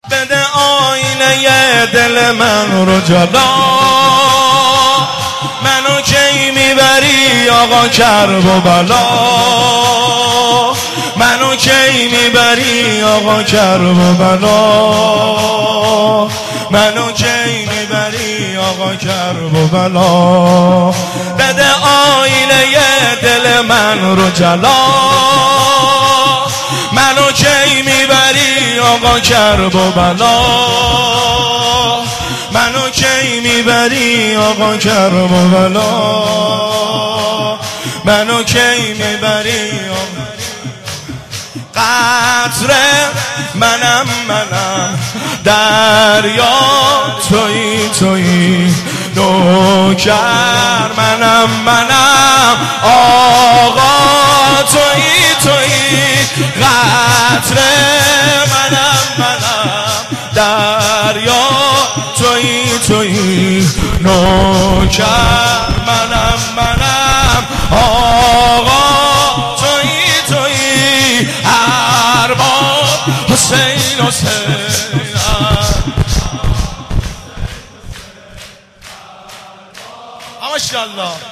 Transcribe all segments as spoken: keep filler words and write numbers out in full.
بده آینه دل من رو جلا، منو کی میبری آقا کرب و بلا، منو کی میبری آقا کرب و بلا، منو کی میبری آقا کرب و بلا. بده آینه دل من رو جلا، منو کی میبری آقا کرب و بلا، منو کی میبری آقا کرب و بلا، منو کی میبری آقا. قطره منم منم دریا تویی تویی نوکر منم منم آقا تویی تویی. قطره منم منم دریا تویی تویی نوکر منم منم آقا تویی تویی. ارباب حسین حسین ماشاءالله.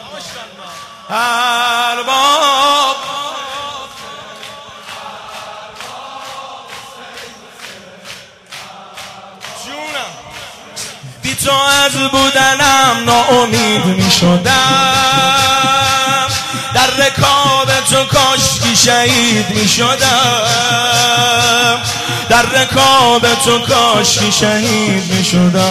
ارباب جونم بی تو از بودنم ناامید می شدم، در رکاب تو کاشکی شهید می شدم، در رکاب تو کاشکی شهید می شدم،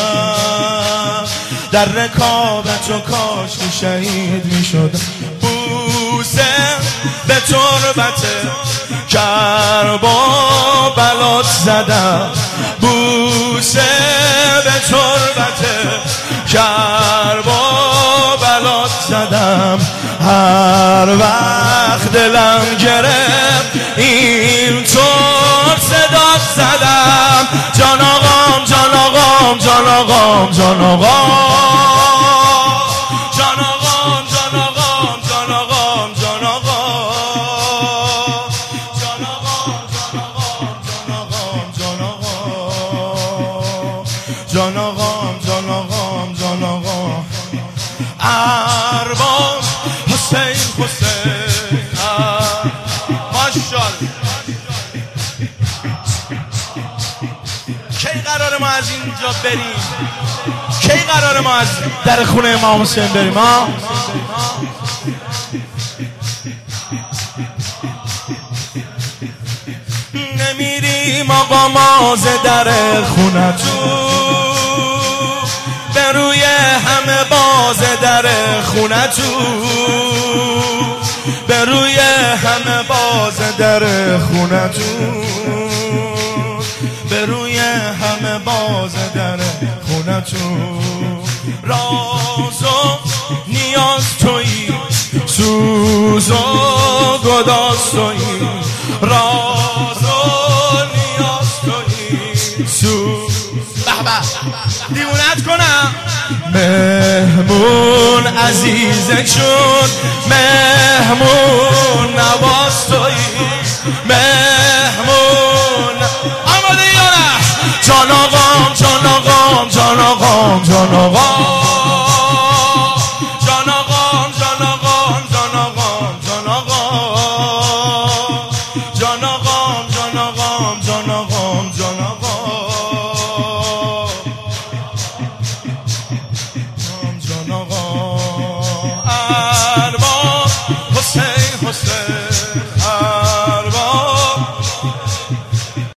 در رکاب تو کاشکی شهید می شدم. بوسه به تربت کرب و بلات زدم، بوسه به تربت کرب و بلات زدم. هر وقت دلم گرفت این طور صدات زدم، جان آقام جان آقام جان آقام جان آقام جان آقام جان آقام جان آقام جان آقام جان آقام جان آقام جان آقام جان آقام جان آقام. ارباب حسین حسین ماشاءالله. کی قرار ما از اینجا بریم؟ کی قرار ما از در خونه امام حسین بریم؟ ها نمیریم آقا ما ز در خونتون، به روی همه باز در خونتون، به روی همه باز در خونتون، به روی همه باز در خونتون. راز و نیاز تویی، سوز و گداز تویی، راز و نیاز تویی، سوز به به دیوونت کنم. مهمون عزیزه چون مهمون نواز تویی، مهمون آماده یا نه؟ جان آقام جان آقام جان آقام جان آقام